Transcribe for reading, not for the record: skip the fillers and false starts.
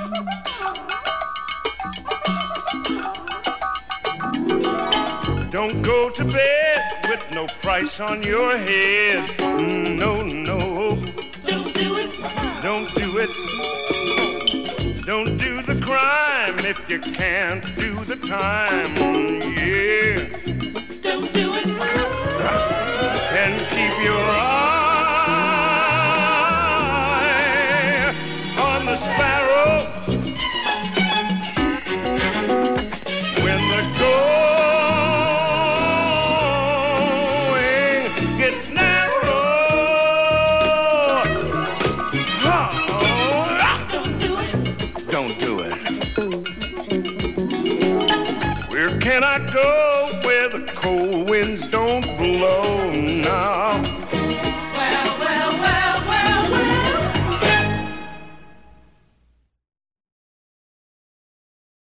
Don't go to bed with no price on your head. No, no. Don't do it. Don't do it. Don't do the crime if you can't do the time. Yeah. Don't do it. And keep your eye on the sparrow. When the going gets narrow. Don't do it. Don't do it. Where can I go where the cold winds don't blow now?